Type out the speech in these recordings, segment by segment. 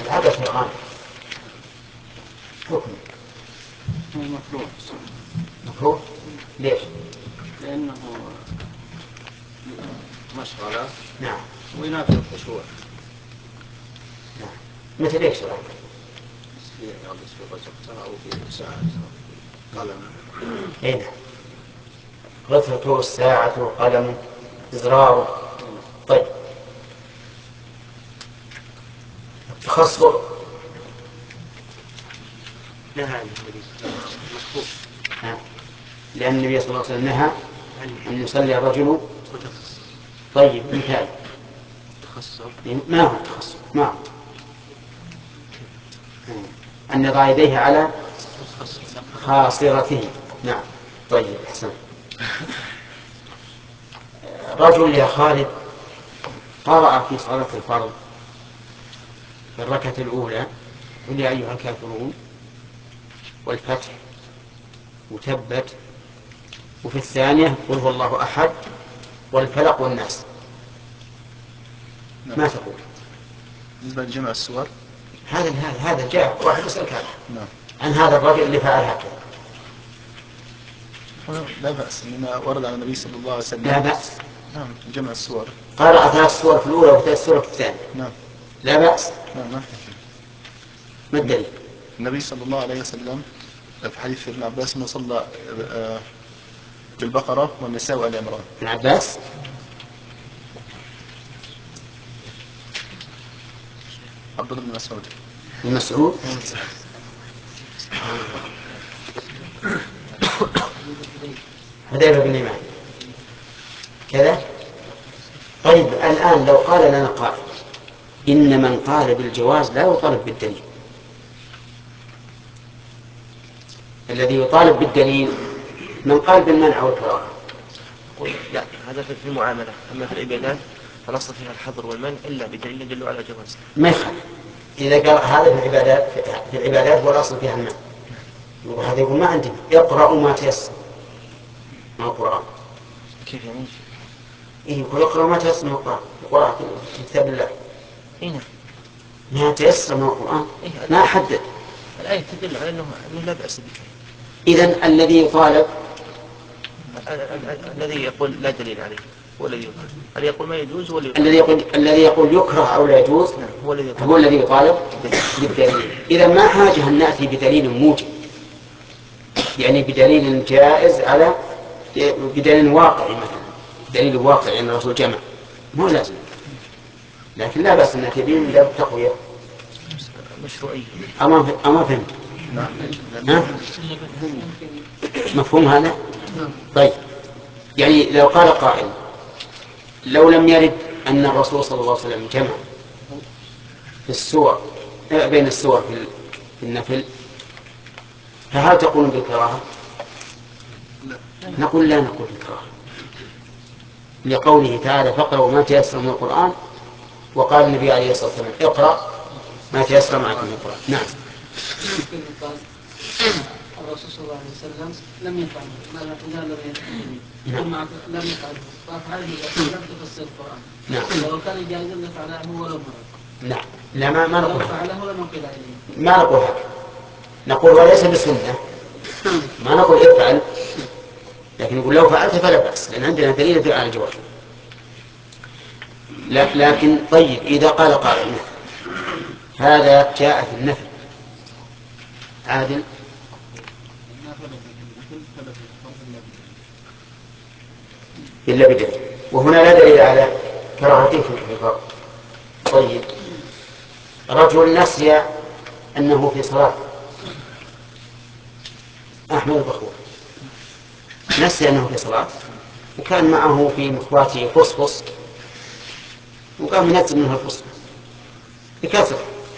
العبث يا غانم حكم مكروه. مكروه ليش؟ لأنه مشغلة. نعم. وينافي الخشوع. نعم. مثل ايش رأيك؟ في غسل أو في ساعة قلم. اي نعم. غثرته الساعة قلم إزراره. طيب تخصر نهى عن النبي مكروه. لأن النبي صلى الله عليه وسلم نهى أن يصلي الرجل. طيب مثال تخصص ما هو تخصص ما هو أن يضع يديه على خاصرته. نعم. طيب أحسن. رجل يا خالد قرأ في صلاة الفرض في الركعة الأولى قل يا أيها الكافرون والفتح وتبت، وفي الثانية قل هو الله أحد والفلق والناس. ما تقول؟ بالنسبة لجمع السور هذا جاء واحد يسألك نعم. عن هذا الرجل اللي فعل هكذا. لا بأس إنما ورد على النبي صلى الله عليه وسلم. لا بأس. نعم جمع السور. قرأ 3 سور في الأولى و3 سور في الثانية. نعم. لا بأس. نعم. ما الدليل؟ النبي صلى الله عليه وسلم في حديث ابن عباس انه صلى بالبقرة والنساء وآل عمران. ابن عباس عبد الله بن مسعود. بن مسعود. حذيفة بن اليمان كذا. طيب الآن لو قال لنا قائل إن من قال بالجواز لا يطالب بالدليل، الذي يطالب بالدليل من قال بالمنع والكراهة. لا هذا في المعاملة، أما في العبادات فالأصل فيها الحظر والمنع إلا بدليل يدل على جواز. ما يخالف إذا قال هذا في العبادات والأصل فيها المنع، وهذا يقول ما عندنا اقرأوا ما تيسر من القرآن. كيف يعني؟ إيه يقول اقرأوا ما تيسر من القرآن في كتاب الله. إيه ما تيسر من القرآن. ما حدد الآية تدل على أنه لا بأس به. إذن الذي يطالب الذي يقول لا دليل عليه هو الذي يطالب، الذي يقول ما يجوز هو الذي يقول يكره أو لا يجوز هو الذي يطالب بالدليل. إذا ما حاجة أن نأتي بدليل موجب، يعني بدليل جائز على بدليل واقعي، مثلا دليل واقعي أن الرسول جمع مو لازم، لكن لا بأس أن نأتي به من باب التقوية. مشروعية. أما فهمت؟ مفهوم هذا؟ طيب يعني لو قال قائل لو لم يرد أن الرسول صلى الله عليه وسلم جمع في السور بين السور في النفل، فهل تقول بالكراهة؟ نقول لا نقول بالكراهة، لقوله تعالى فاقرأوا ما تيسر من القرآن، وقال النبي عليه الصلاة والسلام اقرأ ما تيسر معك من القرآن. نعم. الرسول صلى الله عليه وسلم لم يفعل إذا لم يفعل لم يفعل فأفعله لم تفسر القرآن. نعم. لو كان جائزا لفعله ولو مرة. نعم. لا ما نقول فعله ولم يقل عليه. ما نقول هكذا، نقول وليس بسنة، ما نقول افعل، لكن نقول لو فعلت فلا بأس، لأن عندنا دليل يدل على الجواز. لكن طيب إذا قال قائل هذا جاء في النفل عادل إلا بدليل، وهنا لا دليل على كراهته في الفرض. طيب رجل نسي أنه في صلاة، أحمد البخور نسي أنه في صلاة وكان معه في مخواته فصفص وقام ينزل منه الفصفص بكثرة،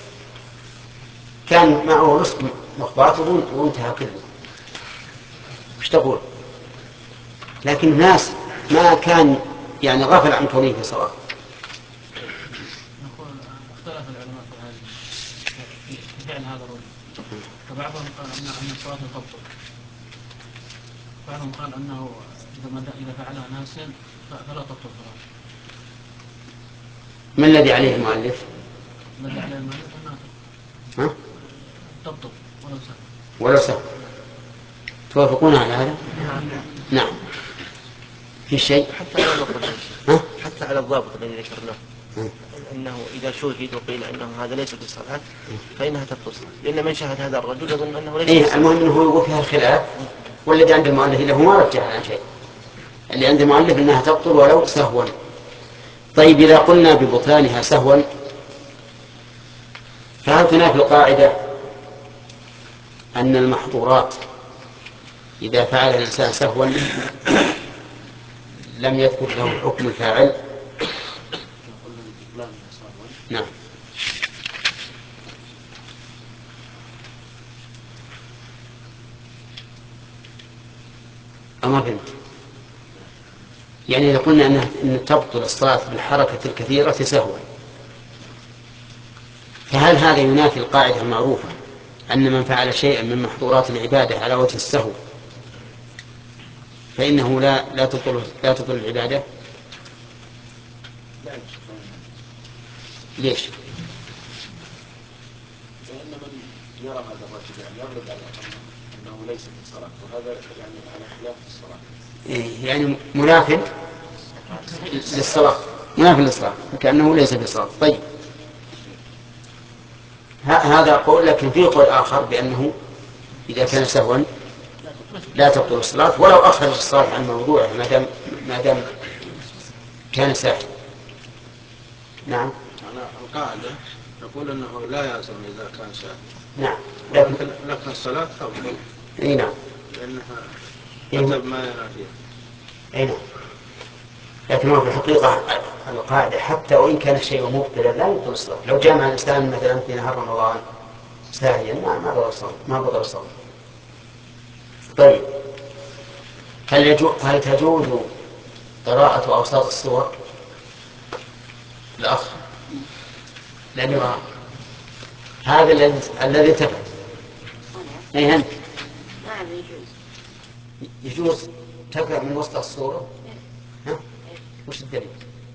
كان معه نصف مخواته وانتهى كله، وش تقول؟ لكن ناس ما كان يعني غفل عن كونه في صلاة. نقول اختلف العلماء في فعل هذا الرجل، فبعضهم قال أن الصلاة تبطل، بعضهم قال أنه إذا فعلها ناسيا فلا تبطل صلاته. ما الذي عليه المؤلف؟ الذي عليه المؤلف أنها ها؟ تبطل ولو سهل. ولو سهل. توافقون على هذا؟ نعم. في شيء؟ حتى على الضابط ها؟ حتى على الضابط الذي ذكرناه أنه إذا شوهد وقيل أنه هذا ليس بالصلاة فإنها تبطل الصلاة، لأن من شاهد هذا الرجل يظن أنه ليس بالصلاة. المهم أنه يقول فيها الخلاف، والذي عند المؤلف له ما رجع عن شيء، اللي عند المؤلف أنها تبطل ولو سهوا. طيب إذا قلنا ببطلانها سهوا فهل تنافي القاعدة أن المحظورات إذا فعل الإنسان سهوا لم يثبت له حكم الفاعل؟ نعم. أما فهمت؟ يعني إذا قلنا أن تبطل الصلاة بالحركة الكثيرة سهوا، فهل هذا ينافي القاعدة المعروفة أن من فعل شيئا من محظورات العبادة على وجه السهو فإنه لا تبطل العبادة؟ ليش؟ لأن من يرى هذا الرجل يعني يغلب على أنه ليس في الصلاة، وهذا يعني على خلاف الصلاة. يعني منافي للصلاة، منافي للصلاة كأنه ليس في الصلاة. طيب هذا قول، لكن في قول آخر بأنه إذا كان سهوا لا تبطل الصلاة ولو أخرج الصلاة عن موضوعه ما دام كان ساهوا. نعم. أنا القاعدة نقول أنه لا يلزم إذا كان ساهوا. نعم. لكن الصلاة تبطل. أي نعم. لأنها حسب ما يرى فيها. أي نعم. لكن هو في الحقيقة القاعدة حتى وإن كان الشيء مبطلا لا يبطل الصلاة. لو جامع الإنسان مثلا في نهار رمضان ساهيا ما بطل الصلاة. طيب هل تجوز قراءة أوساط السور؟ الأخ لن يرى هذا الذي تفعل. أي أنت يجوز تقرأ من وسط السورة؟ ها؟ وش الدليل؟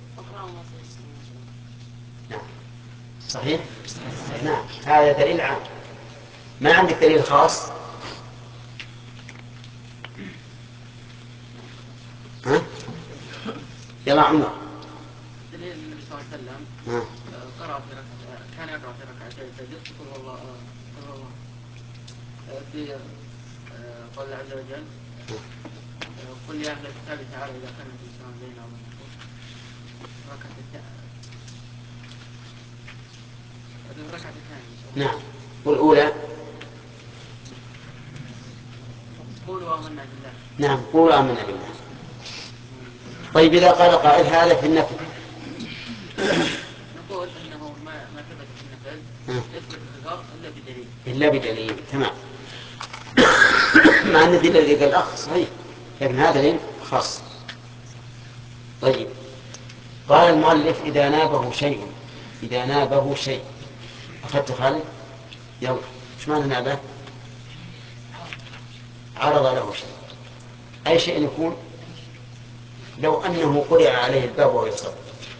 نعم صحيح؟ نعم هذا دليل عام. ما عندك دليل خاص؟ ها؟ يلا عمر. دليل النبي صلى الله عليه وسلم قرأ في ركعة، كان يقرأ في ركعتي الفجر قل هو الله في قول الله عز وجل قل يا أهل الكتاب تعالوا إذا كان في سواء بيننا وبينكم الركعة الثانية. نعم. والأولى قولوا آمنا بالله. نعم قولوا آمنا بالله. طيب إذا قال قائل هذا في النفل نقول أنه ما ثبت في النفل يثبت في الفرض إلا بدليل. تمام. مع أن الدليل الذي قال الأخ صحيح لكن هذا دليل خاص. طيب قال المؤلف إذا نابه شيء أخذت خالد يلا إيش معنى نابه؟ عرض له شيء، أي شيء يكون لو أنه قرع عليه الباب وهو يصلي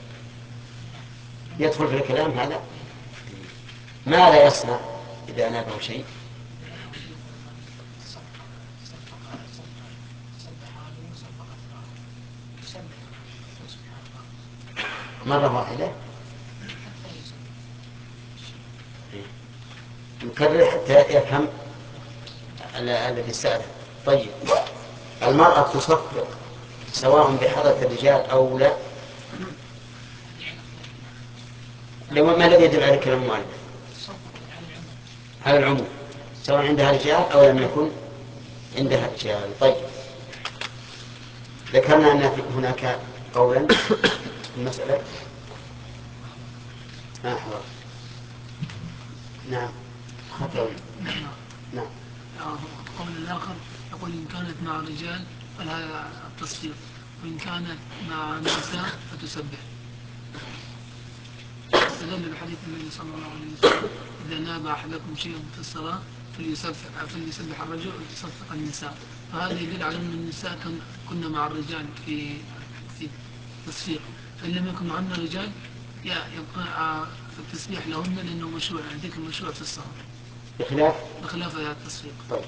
يدخل في الكلام هذا. ماذا يصنع إذا نابه شيء؟ مرة واحدة نكرر حتى يفهم الذي سأله. طيب المرأة تصفق سواء بحضرة الرجال أو لا؟ ما الذي يدل على كلام المؤلف؟ على العموم سواء عندها رجال أو لم يكن عندها رجال. طيب ذكرنا أن هناك قولا في المسألة. نعم خطأ. نعم. القول الآخر يقول إن كانت مع الرجال فلها التصفيق وإن كانت مع النساء فتسبح. استدل بحديث النبي صلى الله عليه وسلم إذا ناب أحدكم شيء في الصلاة فليسبح الرجل وتصفق النساء. فهذا يدل على أن النساء كنا مع الرجال في التصفيق، فإن لم يكن معنا رجال يبقى في التسبيح لهن لأنه مشروع، ذكر مشروع في الصلاة بخلاف التصفيق. طيب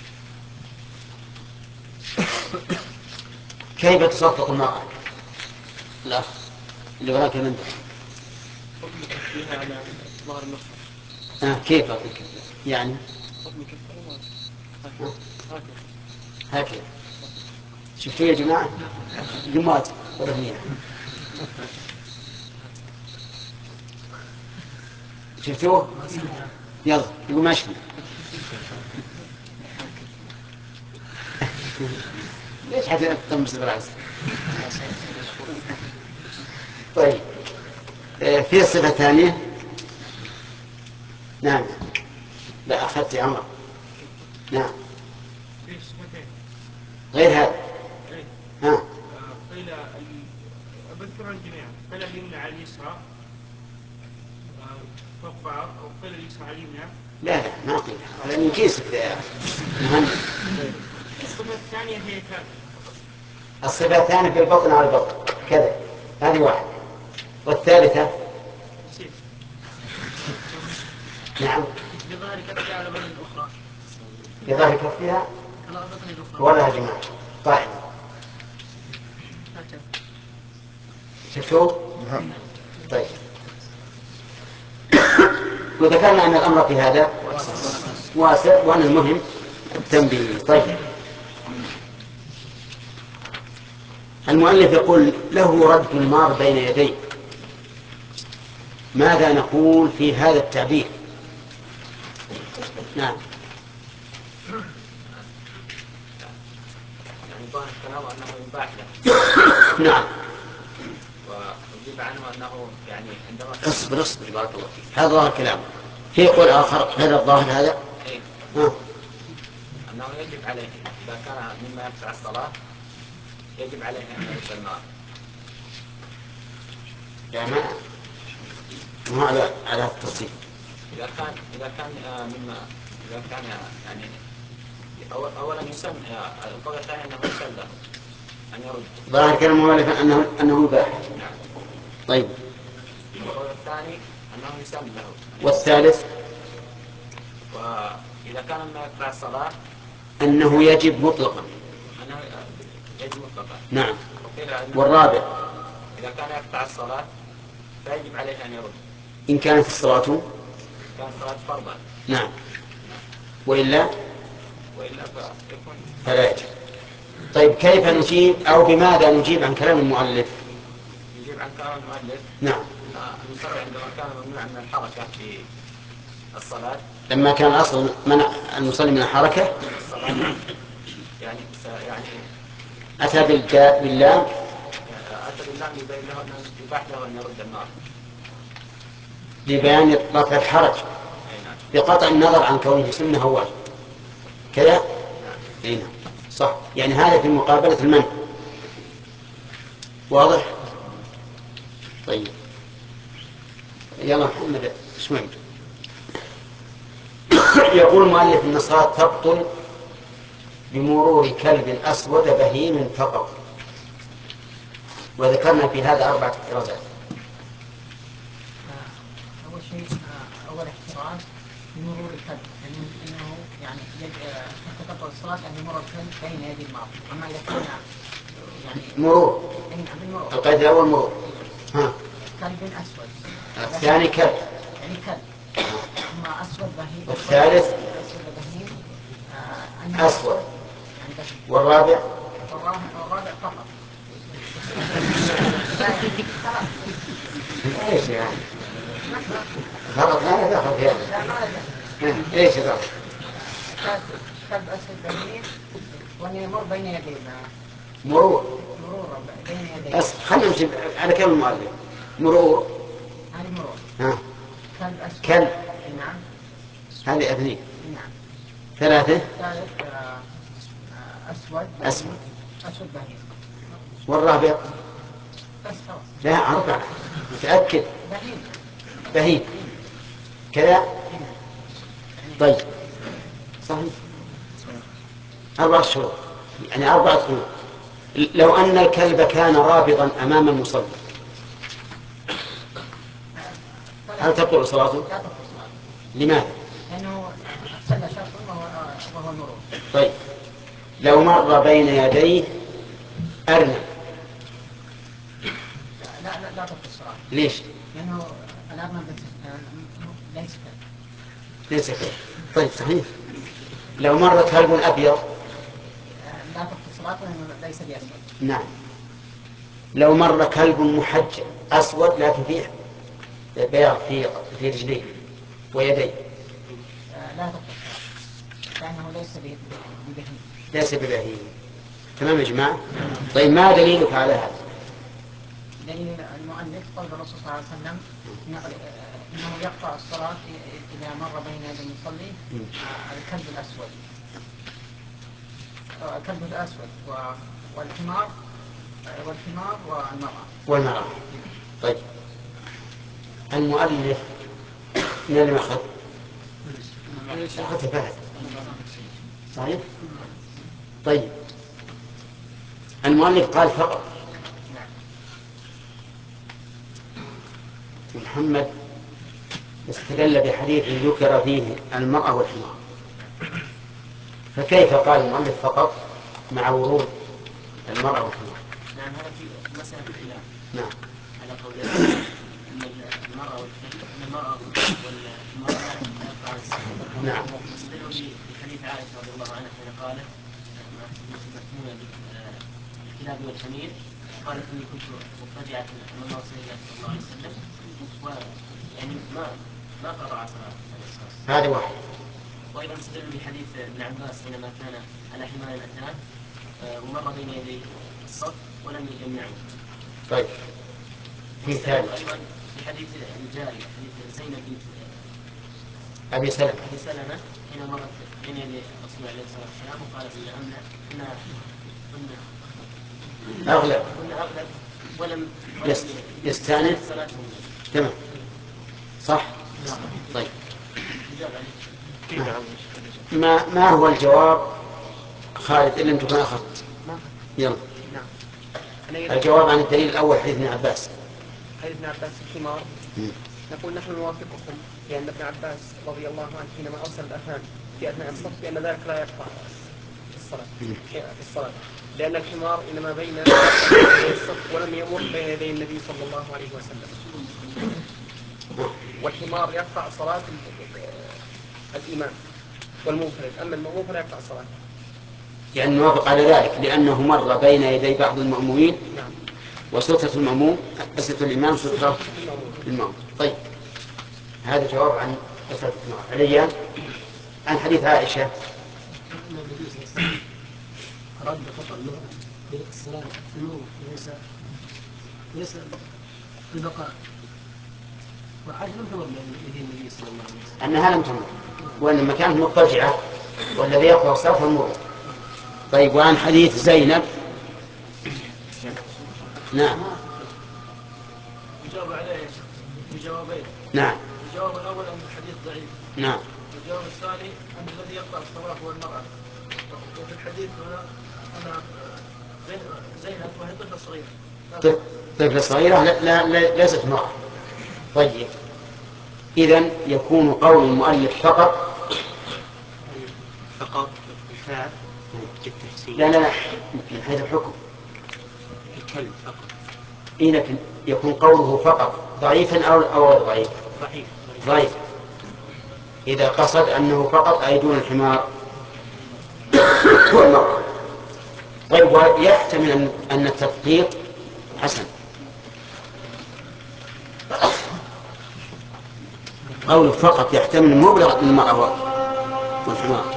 كيف تصفق المرأة؟ الأخ اللي وراك من حكم كفها على ظهر المصحف. كيف يعني؟ حكم كفها هكذا. شفتوا يا جماعة؟ جماعة ورهنية. شفتوه؟ يلا يقول ماشي. ليش حتى تطمس بالعكس؟ طيب في صفة ثانية. نعم لا أخذت يا عمر. نعم غير هذا. ها قيل أذكر الجميع قيل اليمنى على اليسرى فوق بعض، أو قيل اليسرى على اليمنى. لا ما قيل هذا من جنسك يا مهندس. الصفة الثانية هي كذا. الصفة الثانية في البطن على البطن كذا، هذه واحدة. والثالثة نعم بظهر كفها على بطن الأخرى. بظهر كفها على بطن الأخرى. ولا جماعة طيب. شفتوا؟ طيب وذكرنا أن الأمر في هذا واسع وأن المهم التنبيه. طيب المؤلف يقول له رد المار بين يديه. ماذا نقول في هذا التعبير؟ نعم يعني ظاهر الكلام أنه يباح له. نعم ويجيب عنه أنه يعني عندما اصبر بارك الله فيك. هذا ظاهر كلام. في قول آخر غير الظاهر هذا أنه يجب عليه إذا كان مما يقطع الصلاة يجب عليه أن يرد النار. يعني ما على التصريف. إذا كان يعني أولا يسن القول الثاني أنه يسن له أن يرد. ظاهر كلام المؤلف أنه يباح. نعم. طيب القول الثاني أنه يسن له. والثالث وإذا كان مما يقطع الصلاة أنه يجب مطلقا. أنه يجب مطلقا. نعم. والرابع إذا كان يقطع الصلاة فيجب عليه أن يرد إن كانت الصلاة فرضا. نعم وإلا فيكون فلا يجب. طيب كيف نجيب أو بماذا نجيب عن كلام المؤلف؟ يجيب عن كلام المؤلف. نعم المصلي عندما كان ممنوعا من الحركة في الصلاة لما كان أصل منع المصلي من الحركة يعني أتى باللام يبين له أنه يباح له أن يرد النار لبيان رفع الحرج بقطع النظر عن كونه سنة هو واجب كذا. نعم صح. يعني هذا في مقابلة المنع. واضح؟ طيب يلا محمد شوي. يقول المؤلف أن الصلاة تبطل بمرور كلب أسود بهيم فقط. وذكرنا في هذا 4 احترازات. أول شيء أول احتراز بمرور الكلب، إنه يعني حتى تبطل الصلاة أن يمر الكلب بين يدي الماضي. أما إذا كان يعني مرور القيد الأول مرور. كلب أسود. الثاني كلب. يعني كلب. أما أسود بهيم. الثالث أسود بهيم. أسود. يعني والرابع فقط. ايش يعني؟ غلط ما دخل في هذا. ايش غلط؟ كلب أسود بهيم وأن يمر بين يديه. مرور بين يديه. خلينا نمشي على كلام المؤلف. مرور هذه مرور. كلب أسود. كلب. نعم. هذه أثنين. نعم. ثلاثة أسود بهيم. والرابع بس خلاص. لا 4 متأكد. بهيم كذا. طيب صحيح 4 شهور يعني 4 شهور. لو أن الكلب كان رابضا أمام المصلي هل تبطل صلاته؟ لا تبطل صلاته. لماذا؟ لأنه صلى شرط وهو المرور. طيب لو مر بين يديه أرنب لا تبطل الصلاة. ليش؟ لأنه الأرنب ليس ليس كذا. طيب صحيح. لو مر كلب أبيض لا تبطل الصلاة لأنه ليس بأسود. نعم. لو مر كلب محجل أسود لكن فيه بياض في رجليه ويديه لا تبطل الصلاة لأنه ليس ليس ببهيم. تمام يا جماعة؟ طيب ما دليلك على هذا؟ دليل المؤلف قول الرسول صلى الله عليه وسلم إنه يقطع الصلاة إذا مر بين يدي المصلي الكلب الأسود والحمار والمرأة. طيب المؤلف من اللي أخذ؟ أخذ فهد صحيح؟ طيب المؤلف قال فقط. محمد استدل بحديث ذكر فيه المرأة والحمار، فكيف قال المؤلف فقط مع ورود المرأة والحمار؟ نعم هذا في مسألة الخلاف. نعم. على قول أن المرأة والحمار لا يقطع الصلاة. نعم. استدلوا بحديث عائشة رضي الله عنها حين قالت مسمونة بالكلاب والحمير، قالت إني كنت مضطجعة أمام رسول الله صلى الله عليه وسلم ويعني ما قطع صلاة. هذا واحد. وأيضا استدلوا بحديث ابن عباس حينما كان على حمار أتان ومر بين يدي الصف ولم يجمعه. طيب في ثالث أيضا بحديث الجارية حديث زينب بنت أبي سلمة حين مرت بين يدي الرسول عليه الصلاة والسلام وقالت إن أغلب ولم يستأنف. تمام صح. طيب ما هو الجواب خالد إن لم تكن أخذت؟ يلا. الجواب عن الدليل الأول حديث ابن عباس. حديث ابن عباس الحمار نقول نحن نوافقكم لأن ابن عباس رضي الله عنه حينما أرسل الأذان في أثناء الصف لأن ذلك لا يقطع الصلاة لأن الحمار إنما بين الصف ولم يمر بين يدي النبي صلى الله عليه وسلم، والحمار يقطع صلاة الإمام والمنفرد، أما المأموم فلا يقطع الصلاة. يعني نوافق على ذلك لأنه مر بين يدي بعض المأمومين. نعم. وسترة المأموم سترة الإمام سترة المأموم. طيب هذا جواب عن سترة الإمام. عليا عن حديث عائشة أراد فقط الصلاة في النور ليس البقاء، وعائشة لم تمر بيد النبي صلى الله عليه وسلم أنها لم تمر وإنما كانت مضطجعة والذي يقرأ الصلاة هو المرور. طيب وعن حديث زينب. نعم. يجاوب عليه بجوابين. نعم. الجواب الأول أن الحديث ضعيف. نعم. الجواب الثاني أن الذي يقطع الصلاة هو المرأة، وفي الحديث هنا أنا زينب وهي طفلة صغيرة. طفلة صغيرة ليست امرأة. طيب إذن يكون قول المؤلف فقط الفعل بالتحسين. لا من حيث الحكم الكلب فقط. لكن يكون قوله فقط ضعيفا أو ضعيف. ضعيف إذا قصد أنه فقط أي دون الحمار والمرأة. طيب ويحتمل أن التدقيق حسن. قوله فقط يحتمل مبلغ المرأة والحمار،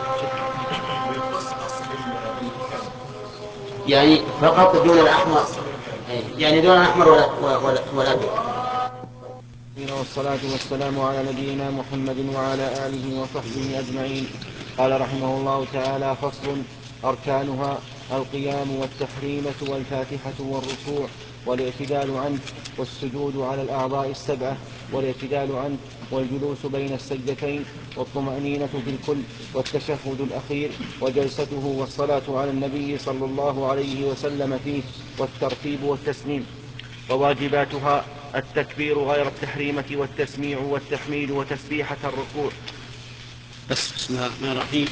يعني فقط دون الأحمر، يعني دون الأحمر ولا والصلاة والسلام على نبينا محمد وعلى آله وصحبه أجمعين. قال رحمه الله تعالى: فصل: أركانها القيام والتحريمة والفاتحة والركوع والاعتدال عنه والسجود على الأعضاء السبعة والاعتدال عنه والجلوس بين السجدتين والطمأنينة في الكل والتشهد الأخير وجلسته والصلاة على النبي صلى الله عليه وسلم فيه والترتيب والتسليم. وواجباتها التكبير غير التحريمة والتسميع والتحميد وتسبيحة الركوع. بسم الله الرحمن الرحيم.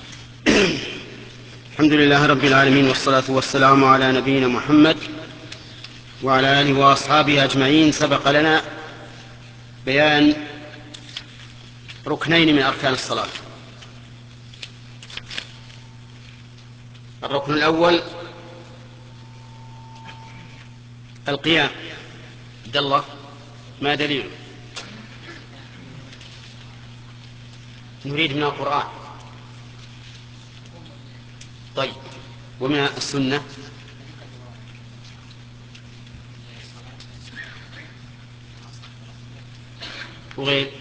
الحمد لله رب العالمين، والصلاة والسلام على نبينا محمد وعلى آله وأصحابه أجمعين. سبق لنا بيان ركنين من أركان الصلاة. الركن الأول القيام. عبد الله، ما دليله؟ نريد من القرآن. طيب، ومن السنة؟ وغير؟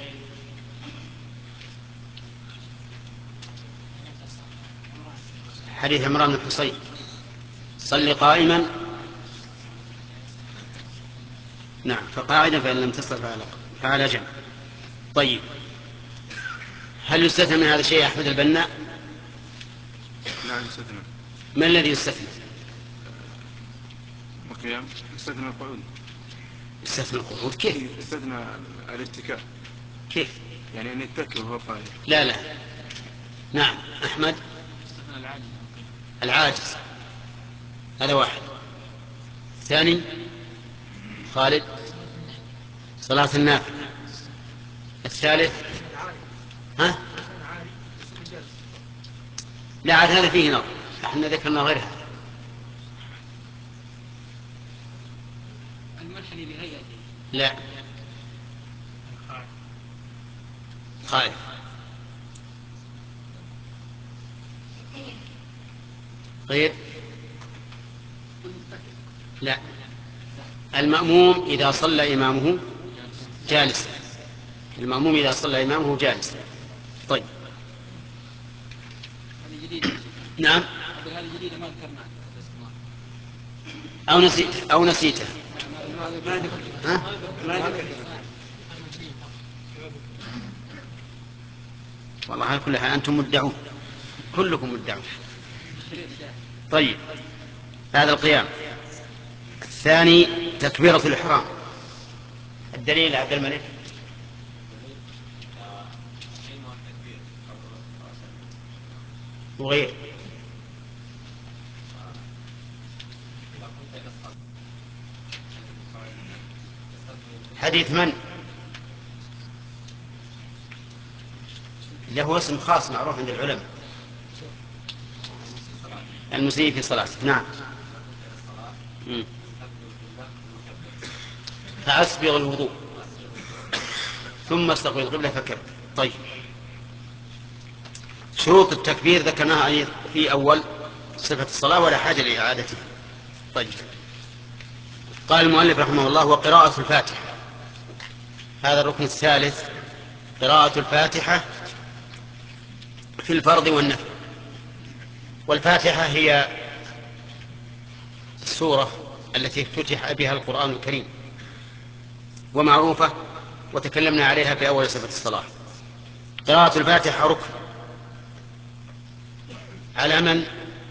حديث عمران بن حصين: صل قائما. نعم، فقاعدا فإن لم تستطع فعلى جنب. طيب، هل يستثنى من هذا الشيء أحمد البنا؟ لا يستثنى. ما الذي يستثنى؟ القيام. يستثنى القعود. يستثنى القعود؟ كيف؟ يستثنى الاتكاء. كيف؟ يعني أن يتكئ وهو قائم. لا. نعم أحمد. يستثنى العاجز. هذا واحد. ثاني خالد: صلاة النافلة. الثالث ها؟ لا، عاد هذا فيه نظر، احنا ذكرنا غيرها. المنحني بهيئته. لا، خالد. غير؟ لا، المأموم إذا صلى إمامه جالسا. المأموم إذا صلى إمامه جالسا. طيب. هذه جديدة. نعم. هذه جديدة ما ذكرناها. أو نسيته. ها؟ والله على كل حال أنتم مدعون، كلكم مدعون. طيب، هذا القيام. الثاني تكبيرة الإحرام. الدليل عبد الملك؟ وغير؟ حديث من؟ له اسم خاص معروف عند العلماء: المسيء في صلاته. نعم. فأسبغ الوضوء ثم استقبل القبلة فكبر. طيب، شروط التكبير ذكرناها في أول صفة الصلاة ولا حاجة لإعادتها. طيب، قال المؤلف رحمه الله: وقراءة الفاتحة. هذا الركن الثالث، قراءة الفاتحة في الفرض والنفل. والفاتحة هي السورة التي افتتح بها القرآن الكريم، ومعروفة وتكلمنا عليها في أول صفة الصلاة. قراءة الفاتحة ركن على من؟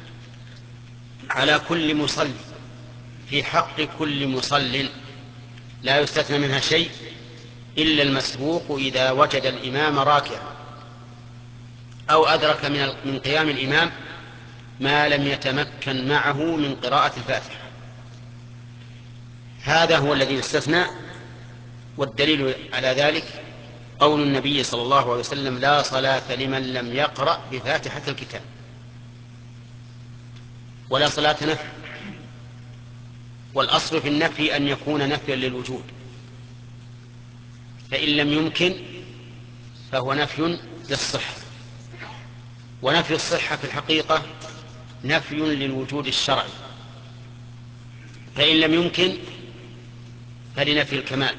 على كل مصلي، في حق كل مصل، لا يستثنى منها شيء إلا المسبوق إذا وجد الإمام راكعا أو أدرك من قيام الإمام ما لم يتمكن معه من قراءة الفاتحة. هذا هو الذي يستثنى. والدليل على ذلك قول النبي صلى الله عليه وسلم: لا صلاة لمن لم يقرأ بفاتحة الكتاب. ولا صلاة نفي، والأصل في النفي أن يكون نفيا للوجود، فإن لم يمكن فهو نفي للصحة. ونفي الصحة في الحقيقة نفي للوجود الشرعي، فإن لم يمكن فلنفي الكمال.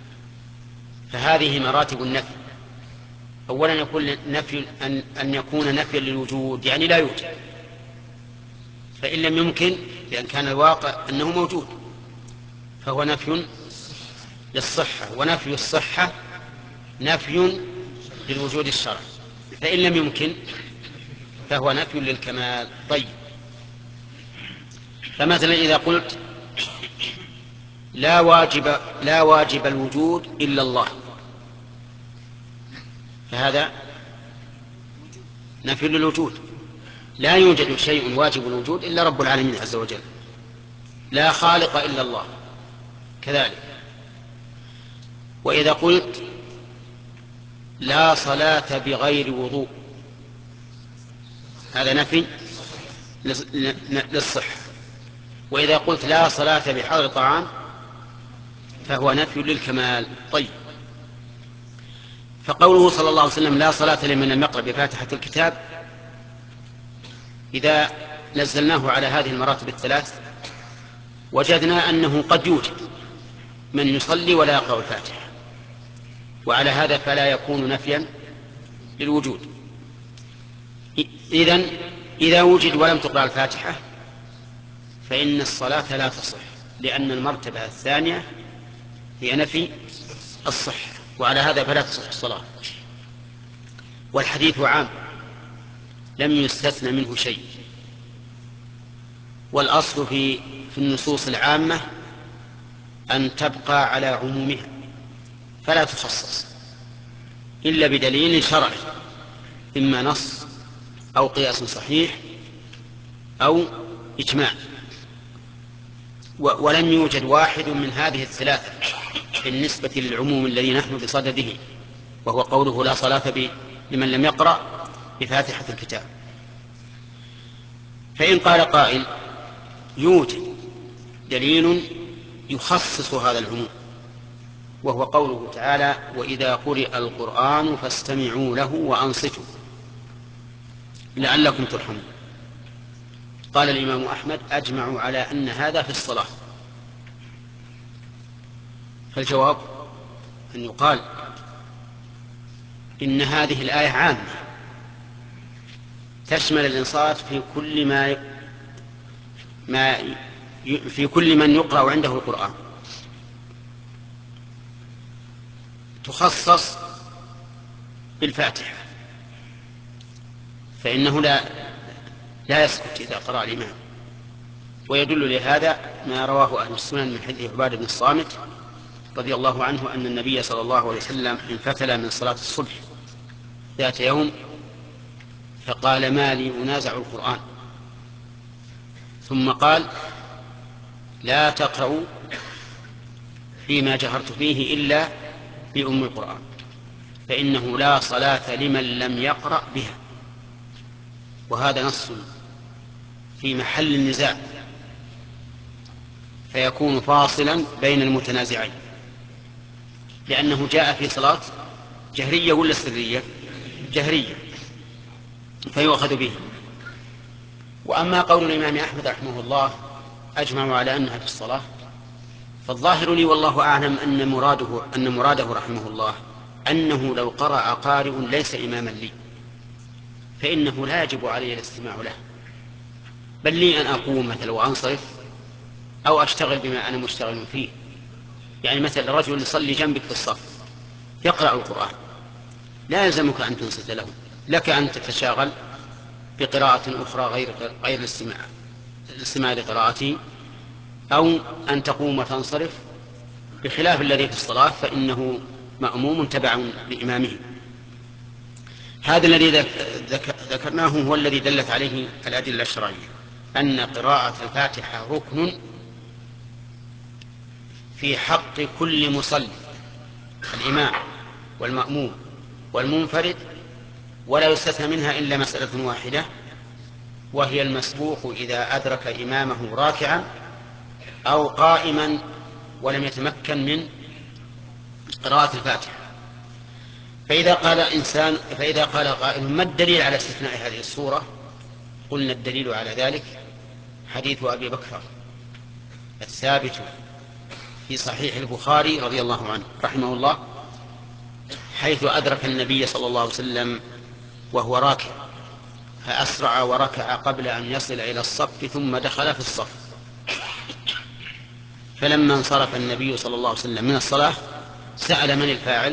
فهذه مراتب النفي. أولا يكون نفي أن يكون نفيا للوجود، يعني لا يوجد، فإن لم يمكن لأن كان الواقع أنه موجود فهو نفي للصحة. ونفي الصحة نفي للوجود الشرعي، فإن لم يمكن فهو نفي للكمال. طيب، فمثلا إذا قلت لا واجب الوجود إلا الله، فهذا نفي للوجود. لا يوجد شيء واجب الوجود إلا رب العالمين عز وجل، لا خالق إلا الله كذلك. وإذا قلت لا صلاة بغير وضوء هذا نفي للصحة. وإذا قلت لا صلاة بحضر طعام فهو نفي للكمال. طيب، فقوله صلى الله عليه وسلم لا صلاة لمن لم يقرأ بفاتحة الكتاب، إذا نزلناه على هذه المراتب الثلاث وجدنا أنه قد يوجد من يصلي ولا يقرأ الفاتحة، وعلى هذا فلا يكون نفيا للوجود. إذا وجد ولم تقرأ الفاتحة فإن الصلاة لا تصح، لأن المرتبة الثانية هي نفي الصحة، وعلى هذا فلا تصح الصلاة. والحديث عام لم يستثنى منه شيء، والأصل في النصوص العامة أن تبقى على عمومها فلا تخصص إلا بدليل شرعي، إما نص أو قياس صحيح أو إجماع. ولم يوجد واحد من هذه الثلاثة بالنسبة للعموم الذي نحن بصدده، وهو قوله لا صلاة لمن لم يقرأ بفاتحة الكتاب. فإن قال قائل يوجد دليل يخصص هذا العموم، وهو قوله تعالى وإذا قرئ القرآن فاستمعوا له وأنصتوا لعلكم ترحمون. قال الإمام أحمد أجمعوا على أن هذا في الصلاة. فالجواب أن يقال إن هذه الآية عامة تشمل الإنصات في كل من يقرأ عنده القرآن، تخصص بالفاتحة، فإنه لا يسكت إذا قرأ الإمام. ويدل لهذا ما رواه أهل السنن من حديث عبادة بن الصامت رضي الله عنه أن النبي صلى الله عليه وسلم انفتل من صلاة الصبح ذات يوم فقال ما لي أنازع القرآن، ثم قال لا تقرأوا فيما جهرت فيه إلا بأم القرآن فإنه لا صلاة لمن لم يقرأ بها. وهذا نص في محل النزاع فيكون فاصلا بين المتنازعين، لأنه جاء في صلاة جهرية ولا سرية؟ جهرية، فيؤخذ به. وأما قول الإمام أحمد رحمه الله أجمعوا على أنها في الصلاة، فالظاهر لي والله أعلم أن مراده رحمه الله أنه لو قرأ قارئ ليس إماما لي فإنه لا يجب علي الاستماع له، بل لي أن أقوم مثلا وأنصرف أو أشتغل بما أنا مشتغل فيه. يعني مثلا رجل يصلي جنبك في الصف يقرأ القرآن لا يلزمك أن تنصت له، لك أن تتشاغل بقراءة أخرى غير الاستماع لقراءته، أو أن تقوم وتنصرف، بخلاف الذي في الصلاة فإنه مأموم تبع لإمامه. هذا الذي ذكرناه هو الذي دلت عليه الأدلة الشرعية، أن قراءة الفاتحة ركن في حق كل مصلي، الإمام والمأموم والمنفرد، ولا يستثنى منها إلا مسألة واحدة، وهي المسبوق إذا أدرك إمامه راكعا أو قائما ولم يتمكن من قراءة الفاتحة. فإذا قال قائل ما الدليل على استثناء هذه الصورة؟ قلنا الدليل على ذلك حديث أبي بكر الثابت في صحيح البخاري رضي الله عنه رحمه الله، حيث أدرك النبي صلى الله عليه وسلم وهو راكع فأسرع وركع قبل أن يصل إلى الصف ثم دخل في الصف. فلما انصرف النبي صلى الله عليه وسلم من الصلاة سأل من الفاعل؟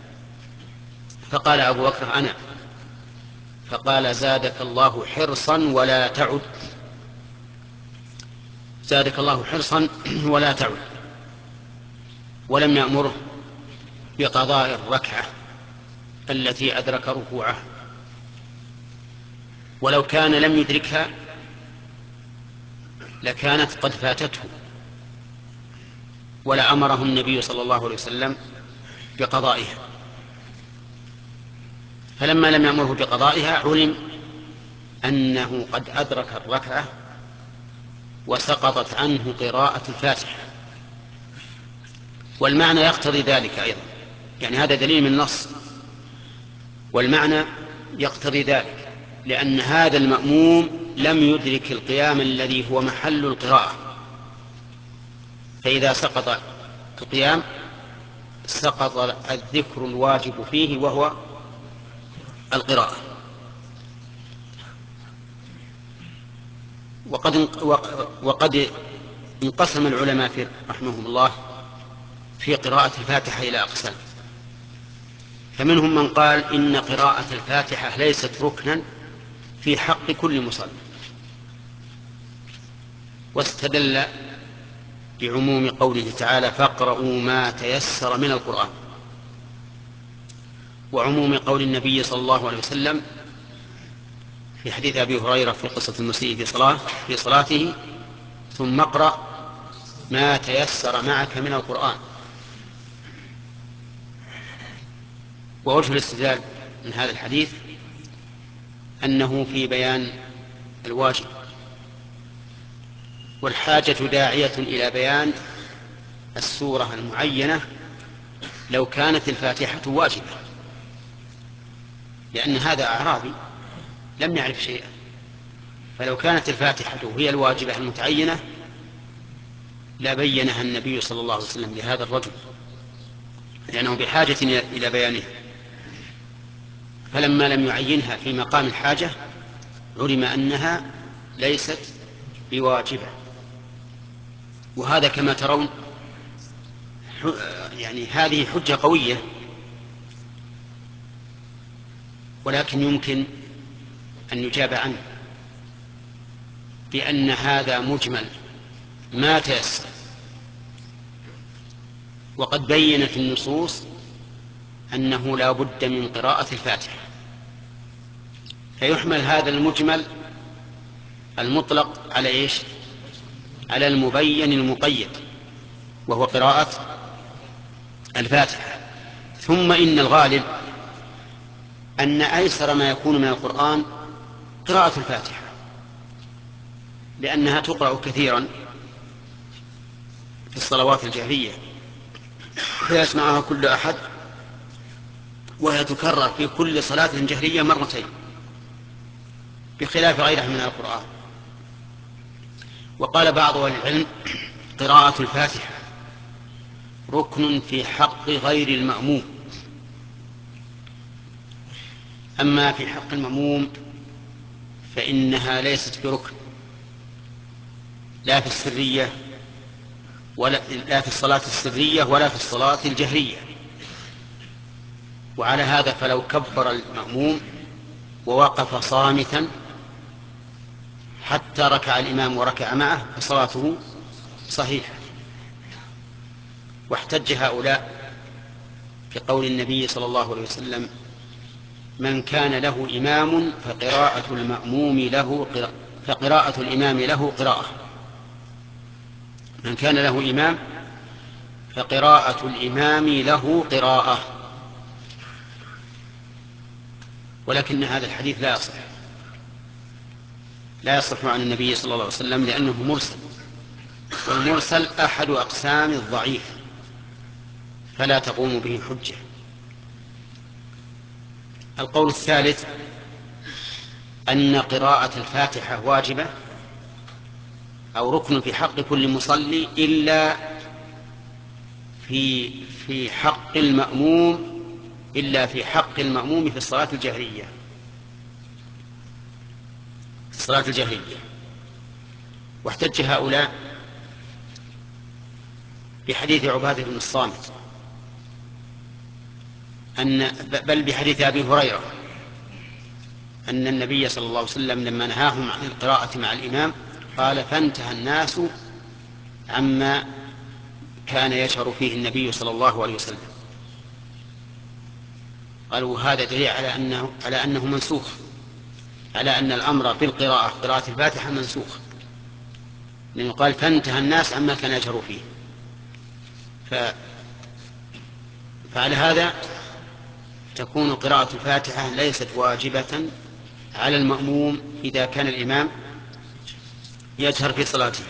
فقال أبو بكر أنا. فقال زادك الله حرصا ولا تعد، زادك الله حرصا ولا تعد. ولم يأمره بقضاء الركعة التي أدرك ركوعها، ولو كان لم يدركها لكانت قد فاتته، ولأمره النبي صلى الله عليه وسلم بقضائها. فلما لم يأمره بقضائها علم أنه قد أدرك الركعة وسقطت عنه قراءة الفاتحة، والمعنى يقتضي ذلك أيضا، يعني هذا دليل من النص، والمعنى يقتضي ذلك، لأن هذا المأموم لم يدرك القيام الذي هو محل القراءة، فإذا سقط القيام سقط الذكر الواجب فيه وهو القراءة. وقد انقسم العلماء رحمهم الله في قراءة الفاتحة إلى أقسام، فمنهم من قال إن قراءة الفاتحة ليست ركنا في حق كل مصلي، واستدل بعموم قوله تعالى فاقرؤوا ما تيسر من القرآن، وعموم قول النبي صلى الله عليه وسلم في حديث أبي هريرة في قصة المسيء في صلاته ثم اقرأ ما تيسر معك من القرآن. ووجه الاستدلال من هذا الحديث أنه في بيان الواجب، والحاجة داعية إلى بيان السورة المعينة لو كانت الفاتحة واجبة، لأن هذا أعرابي لم يعرف شيئا، فلو كانت الفاتحة هي الواجبة المتعينة لبينها النبي صلى الله عليه وسلم لهذا الرجل، لأنه بحاجة إلى بيانها، فلما لم يعينها في مقام الحاجة علم أنها ليست بواجبة. وهذا كما ترون يعني هذه حجة قوية، ولكن يمكن أن يجاب عنه بأن هذا مجمل ما تيسر، وقد بينت النصوص أنه لا بد من قراءة الفاتحة، فيحمل هذا المجمل المطلق على إيش؟ على المبين المقيد وهو قراءة الفاتحة. ثم إن الغالب أن أيسر ما يكون من القرآن قراءة الفاتحة، لأنها تقرأ كثيرا في الصلوات الجهرية فيسمعها كل أحد، وهي تكرر في كل صلاة جهرية مرتين بخلاف غيرها من القرآن. وقال بعض أهل العلم قراءة الفاتحة ركن في حق غير المأموم، أما في حق المأموم فإنها ليست بركن لا في السرية لا في الصلاة السرية ولا في الصلاة الجهرية. وعلى هذا فلو كبر المأموم ووقف صامتا حتى ركع الإمام وركع معه فصلاته صحيحة. واحتج هؤلاء بقول النبي صلى الله عليه وسلم من كان له إمام فقراءة الإمام له قراءة. من كان له إمام فقراءة الإمام له قراءة. ولكن هذا الحديث لا يصح عن النبي صلى الله عليه وسلم لأنه مرسل، والمرسل أحد أقسام الضعيف فلا تقوم به حجة. القول الثالث أن قراءة الفاتحة واجبة أو ركن في حق كل مصلي إلا في حق المأموم في الصلاة الجهرية. واحتج هؤلاء بحديث عبادة بن الصامت بل بحديث أبي هريرة أن النبي صلى الله عليه وسلم لما نهاهم عن القراءة مع الإمام قال فانتهى الناس عما كان يجهر فيه النبي صلى الله عليه وسلم. قالوا هذا دليل على أنه منسوخ، على أن الأمر بالقراءة قراءة الفاتحة منسوخ، لأنه قال فانتهى الناس عما كان يجهر فيه. فعلى هذا تكون قراءة الفاتحة ليست واجبة على المأموم إذا كان الإمام يجهر في صلاته.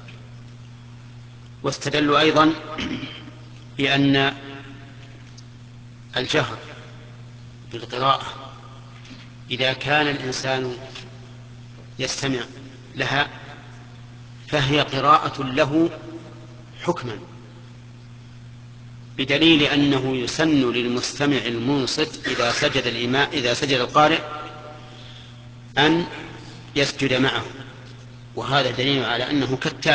واستدلوا أيضا بأن الجهر بالقراءة إذا كان الإنسان يستمع لها فهي قراءة له حكما، بدليل أنه يسن للمستمع المنصت إذا سجد القارئ أن يسجد معه، وهذا دليل على أنه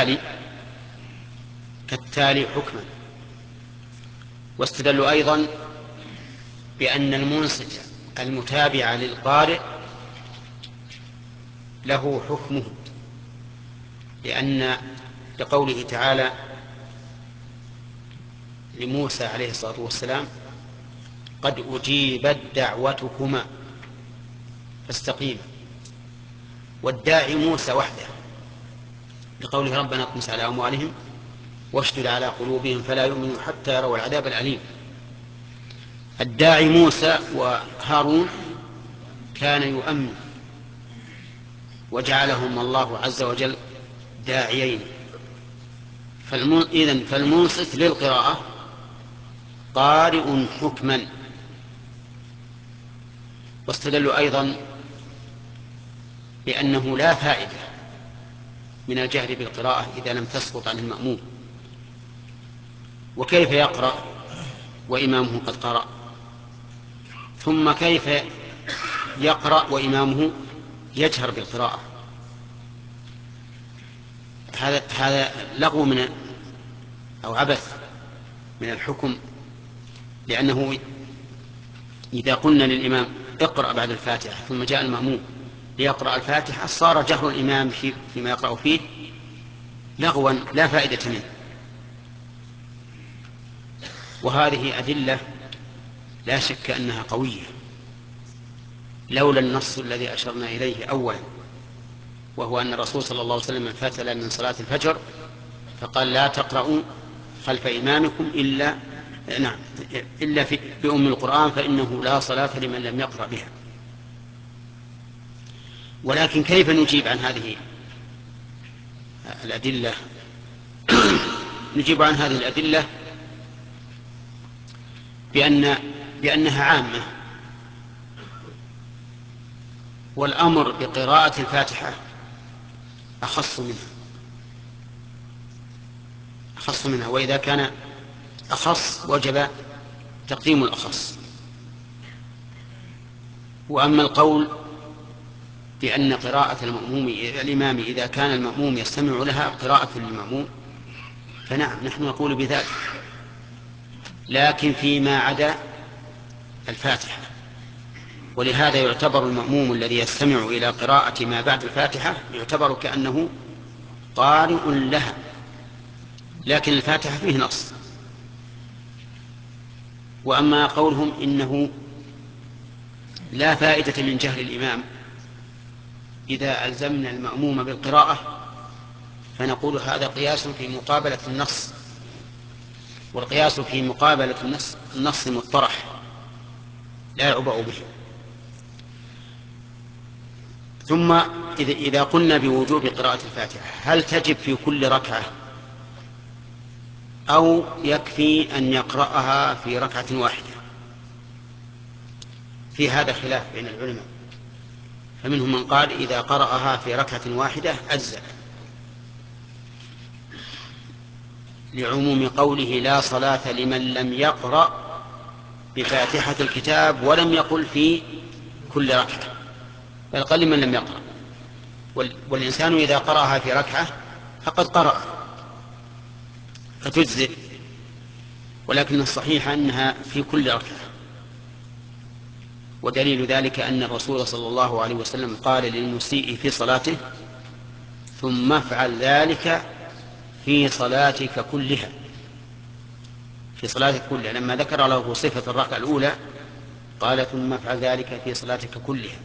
كالتالي حكما. واستدلوا أيضا بأن المنصت المتابع للقارئ له حكمه، لقوله تعالى لموسى عليه الصلاة والسلام قد أجيبت دعوتكما فاستقيما، والداعي موسى وحده، لقوله ربنا اطمس على أموالهم واشدد على قلوبهم فلا يؤمنوا حتى يروا العذاب الأليم. الداعي موسى وهارون كان يؤمن، وجعلهم الله عز وجل داعيين. فالمنصت للقراءة قارئ حكما. واستدلوا أيضا بأنه لا فائدة من الجهر بالقراءة إذا لم تسقط عن المأموم. وكيف يقرأ وإمامه قد قرأ؟ ثم كيف يقرأ وإمامه يجهر بالقراءة؟ هذا لغو أو عبث من الحكم، لأنه إذا قلنا للإمام اقرأ بعد الفاتحة ثم جاء المأموم ليقرأ الفاتحة صار جهر الإمام فيما يقرأ فيه لغوا لا فائدة منه. وهذه أدلة لا شك أنها قوية، لولا النص الذي أشرنا إليه أولا، وهو أن الرسول صلى الله عليه وسلم فتل من صلاة الفجر فقال لا تقرأوا خلف إمامكم إلا بأم القرآن فإنه لا صلاة لمن لم يقرأ بها. ولكن كيف نجيب عن هذه الأدلة؟ نجيب عن هذه الأدلة بأنها عامة، والأمر بقراءة الفاتحة أخص منها، وإذا كان أخص وجب تقديم الأخص. وأما القول بأن قراءة الإمام إذا كان المأموم يستمع لها قراءة للمأموم فنعم نحن نقول بذلك، لكن فيما عدا الفاتحة. ولهذا يعتبر المأموم الذي يستمع إلى قراءة ما بعد الفاتحة يعتبر كأنه قارئ لها، لكن الفاتحة فيه نص. وأما قولهم إنه لا فائدة من جهل الإمام إذا ألزمنا المأموم بالقراءة، فنقول هذا قياس في مقابلة النص، والقياس في مقابلة النص مطرح لا يعبأ به. ثم إذا قلنا بوجوب قراءة الفاتحة هل تجب في كل ركعة أو يكفي أن يقرأها في ركعة واحدة؟ في هذا خلاف بين العلماء، فمنهم من قال إذا قرأها في ركعة واحدة أجزأ، لعموم قوله لا صلاة لمن لم يقرأ بفاتحة الكتاب، ولم يقل في كل ركعة، بل قال لمن لم يقرأ. والإنسان إذا قرأها في ركعة فقد قرأ فتجزئ، ولكن الصحيح أنها في كل ركعة. ودليل ذلك أن الرسول صلى الله عليه وسلم قال للمسيء في صلاته ثم افعل ذلك في صلاتك كلها، في صلاتك كلها. لما ذكر له صفة الركعة الأولى قال ثم افعل ذلك في صلاتك كلها.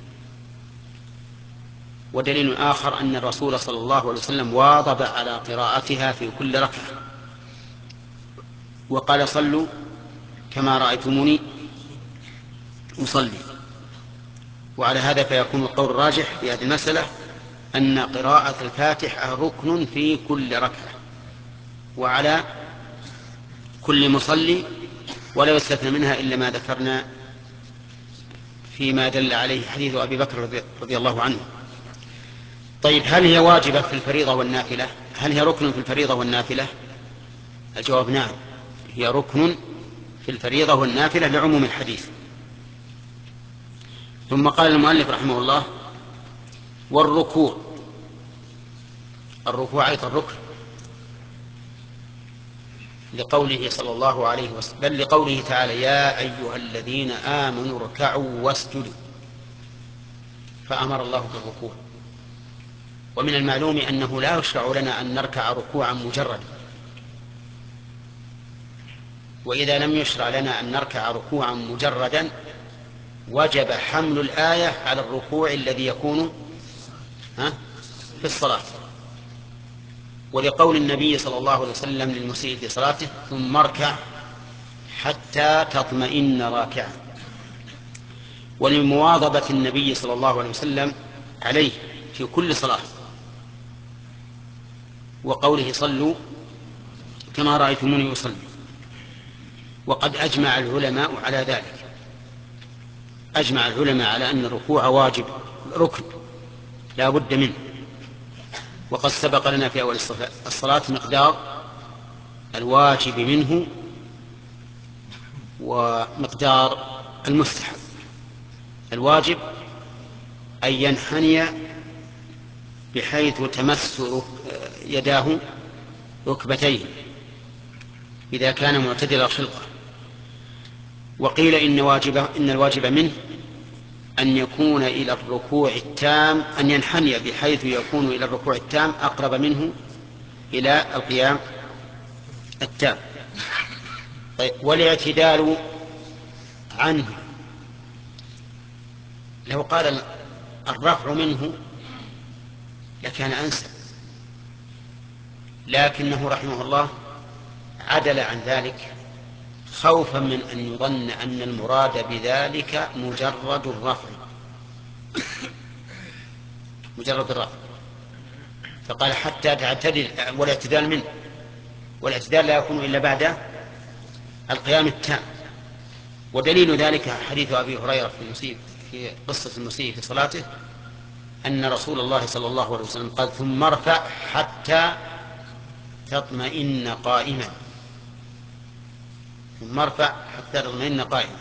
ودليل آخر أن الرسول صلى الله عليه وسلم واظب على قراءتها في كل ركعة، وقال صلوا كما رأيتموني أصلي. وعلى هذا فيكون القول الراجح في هذه المسألة أن قراءة الفاتحة ركن في كل ركعة وعلى كل مصلي، ولا يستثنى منها إلا ما ذكرنا فيما دل عليه حديث أبي بكر رضي الله عنه. طيب، هل هي واجبة في الفريضة والنافلة؟ هل هي ركن في الفريضة والنافلة؟ الجواب نعم، هي ركن في الفريضة والنافلة لعموم الحديث. ثم قال المؤلف رحمه الله: والركوع، الركوع أيضا ركن لقوله صلى الله عليه وسلم، بل لقوله تعالى: يا أيها الذين آمنوا اركعوا واسجدوا، فأمر الله بالركوع. ومن المعلوم أنه لا يشرع لنا أن نركع ركوعا مجردا، وإذا لم يشرع لنا أن نركع ركوعا مجردا وجب حمل الآية على الركوع الذي يكون في الصلاة. ولقول النبي صلى الله عليه وسلم للمسيء في صلاته: ثم اركع حتى تطمئن راكعا. ولمواظبة النبي صلى الله عليه وسلم عليه في كل صلاة، وقوله: صلوا كما رأيتموني أصلي. وقد أجمع العلماء على ذلك، أجمع العلماء على أن الركوع واجب ركن لا بد منه. وقد سبق لنا في أول الصلاة مقدار الواجب منه ومقدار المستحب. الواجب أن ينحني بحيث تمس يداه ركبتيه إذا كان معتدل الخلقة. وقيل إن الواجب منه أن يكون إلى الركوع التام، أن ينحني بحيث يكون إلى الركوع التام أقرب منه إلى القيام التام. طيب، والاعتدال عنه، لو قال الرفع منه لكان أنسب، لكنه رحمه الله عدل عن ذلك خوفا من أن يظن أن المراد بذلك مجرد الرفع، مجرد الرفع، فقال حتى تعتدل. والاعتدال منه، والاعتدال لا يكون إلا بعد القيام التام. ودليل ذلك حديث أبي هريرة في قصة المسيء في صلاته أن رسول الله صلى الله عليه وسلم قال: ثم ارفع حتى تطمئن قائما، ثم ارفع حتى تطمئن قائما،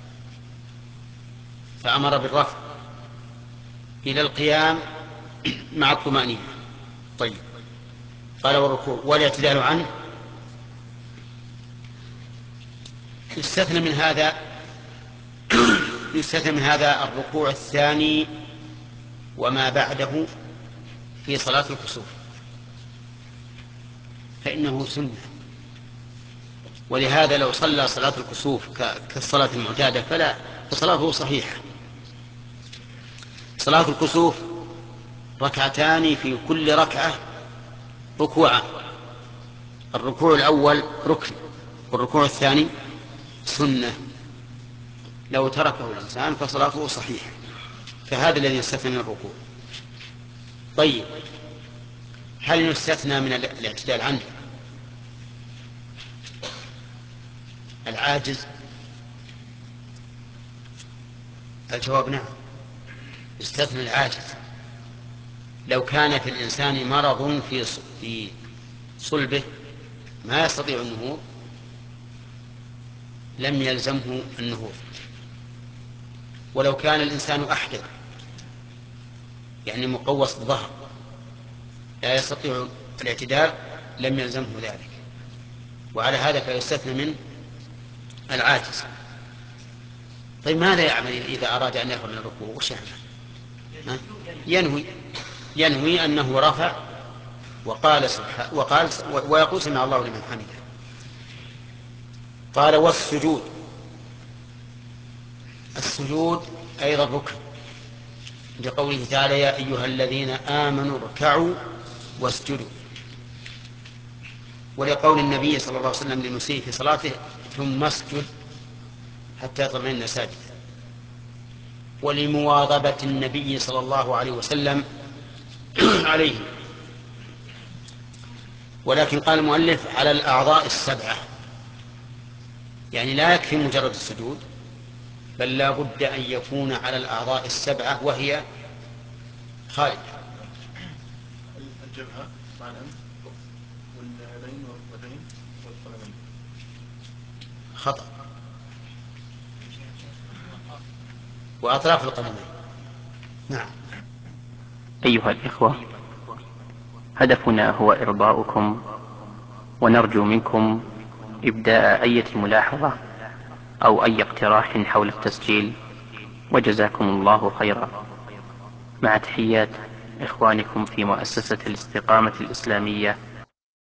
فأمر بالرفع إلى القيام مع الطمأنينة. طيب، قال: والركوع والاعتدال عنه. يستثنى من هذا الركوع الثاني وما بعده في صلاة الكسوف، فإنه سنة. ولهذا لو صلى صلاة الكسوف كالصلاة المعتادة فصلاته صحيحة. صلاة الكسوف ركعتان في كل ركعة ركوعا، الركوع الأول ركن والركوع الثاني سنة. لو تركه الإنسان فصلاته صحيحة، فهذا الذي يستثنى من الركوع. طيب، هل يستثنى من الاعتدال عنه العاجز؟ الجواب نعم، يستثنى العاجز. لو كان في الإنسان مرض في صلبه ما يستطيع النهوض لم يلزمه النهوض. ولو كان الإنسان أحدث يعني مقوس الظهر لا يستطيع الاعتدال لم يلزمه ذلك. وعلى هذا فيستثنى من العاجز. طيب، ماذا يعمل إذا أراد أن يخرج من الركوع؟ وش يعمل؟ ينوي أنه رفع وقال ويقول: سمع الله لمن حمده. قال والسجود، السجود أيضا ركن لقوله تعالى يا أيها الذين آمنوا اركعوا واسجدوا، ولقول النبي صلى الله عليه وسلم للمسيء في صلاته ثم اسجد حتى يطمئن ساجدا، ولمواظبة النبي صلى الله عليه وسلم عليه. ولكن قال المؤلف على الأعضاء السبعة، يعني لا يكفي مجرد السجود، بل لا بد أن يكون على الأعضاء السبعة، وهي خالد الجبهة مع الأنف واليدين والركبتين والقدمين. خطأ، وأطراف القدمين. نعم. أيها الإخوة، هدفنا هو إرضاؤكم، ونرجو منكم إبداء أي ملاحظة أو أي اقتراح حول التسجيل، وجزاكم الله خيرا. مع تحيات إخوانكم في مؤسسة الاستقامة الإسلامية